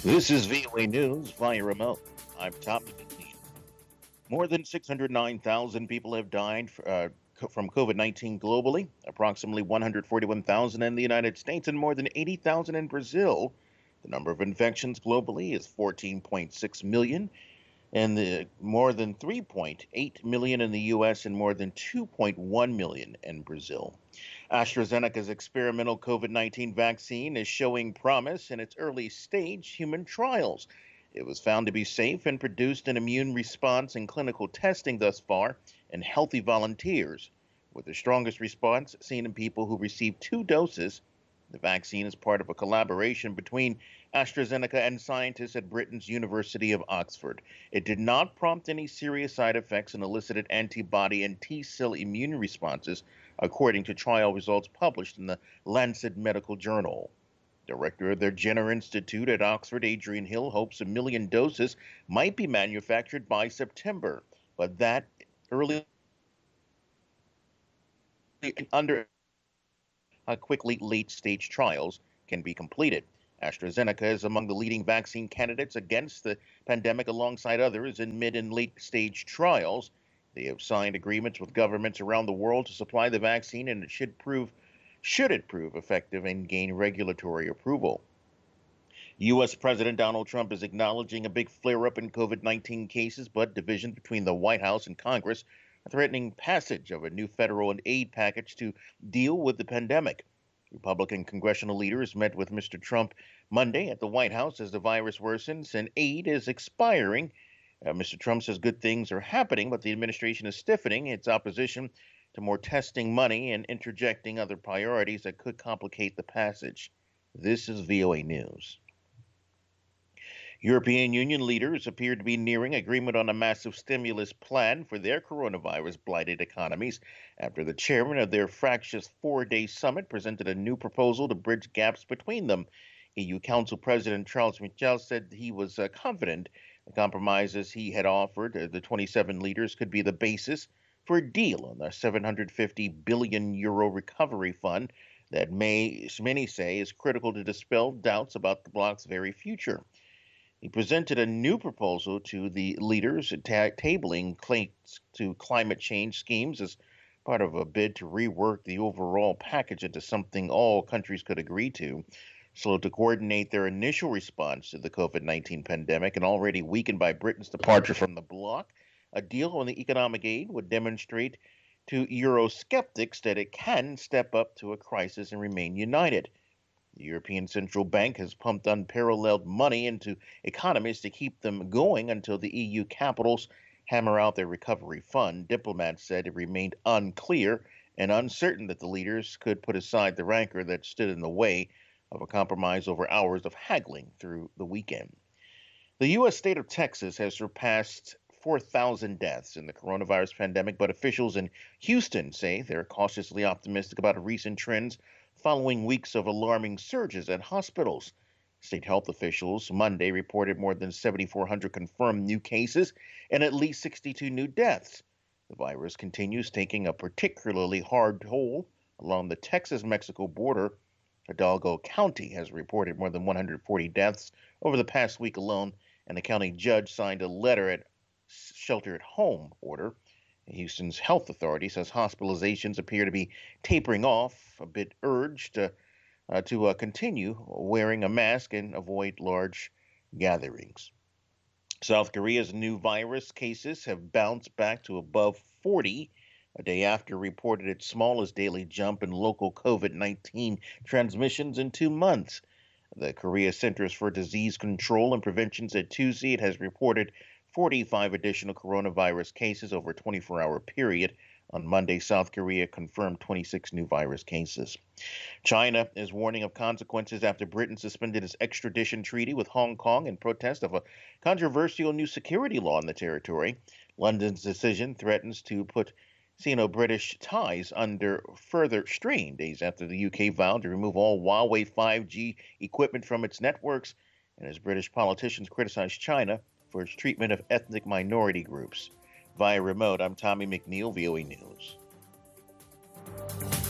This is VOA News via remote. I'm Tommy McNeil. More than 609,000 people have died from COVID 19 globally, approximately 141,000 in the United States, and more than 80,000 in Brazil. The number of infections globally is 14.6 million, and more than 3.8 million in the U.S. and more than 2.1 million in Brazil. AstraZeneca's experimental COVID 19 vaccine is showing promise in its early stage human trials. It was found to be safe and produced an immune response in clinical testing thus far in healthy volunteers, with the strongest response seen in people who received 2 doses. The vaccine is part of a collaboration between AstraZeneca and scientists at Britain's University of Oxford. It did not prompt any serious side effects and elicited antibody and T cell immune responses, according to trial results published in the Lancet Medical Journal. Director of the Jenner Institute at Oxford, Adrian Hill, hopes 1 million doses might be manufactured by September, but that early under quickly late-stage trials can be completed. AstraZeneca is among the leading vaccine candidates against the pandemic alongside others in mid and late-stage trials. They have signed agreements with governments around the world to supply the vaccine, and should it prove effective and gain regulatory approval. U.S. President Donald Trump is acknowledging a big flare-up in COVID-19 cases, but divisions between the White House and Congress threatening passage of a new federal aid package to deal with the pandemic. Republican congressional leaders met with Mr. Trump Monday at the White House as the virus worsens and aid is expiring. Mr. Trump says good things are happening, but the administration is stiffening its opposition to more testing money and interjecting other priorities that could complicate the passage. This is VOA News. European Union leaders appear to be nearing agreement on a massive stimulus plan for their coronavirus-blighted economies after the chairman of their fractious 4-day summit presented a new proposal to bridge gaps between them. EU Council President Charles Michel said he was confident the compromises he had offered the 27 leaders could be the basis for a deal on the €750 billion recovery fund that many say is critical to dispel doubts about the bloc's very future. He presented a new proposal to the leaders, tabling claims to climate change schemes as part of a bid to rework the overall package into something all countries could agree to. Slow to coordinate their initial response to the COVID-19 pandemic and already weakened by Britain's departure from the bloc, a deal on the economic aid would demonstrate to Eurosceptics that it can step up to a crisis and remain united. The European Central Bank has pumped unparalleled money into economies to keep them going until the EU capitals hammer out their recovery fund. Diplomats said it remained unclear and uncertain that the leaders could put aside the rancor that stood in the way of a compromise over hours of haggling through the weekend. The U.S. state of Texas has surpassed 4,000 deaths in the coronavirus pandemic, but officials in Houston say they're cautiously optimistic about recent trends following weeks of alarming surges at hospitals. State health officials Monday reported more than 7,400 confirmed new cases and at least 62 new deaths. The virus continues taking a particularly hard toll along the Texas-Mexico border. Hidalgo County has reported more than 140 deaths over the past week alone, and the county judge signed a letter at shelter-at-home order. Houston's health authority says hospitalizations appear to be tapering off, a bit urged to continue wearing a mask and avoid large gatherings. South Korea's new virus cases have bounced back to above 40 a day after reported its smallest daily jump in local COVID-19 transmissions in 2 months. The Korea Centers for Disease Control and Prevention said Tuesday it has reported 45 additional coronavirus cases over a 24-hour period. On Monday, South Korea confirmed 26 new virus cases. China is warning of consequences after Britain suspended its extradition treaty with Hong Kong in protest of a controversial new security law in the territory. London's decision threatens to put Sino-British ties under further strain days after the UK vowed to remove all Huawei 5G equipment from its networks, and as British politicians criticize China for its treatment of ethnic minority groups. Via remote, I'm Tommy McNeil, VOA News.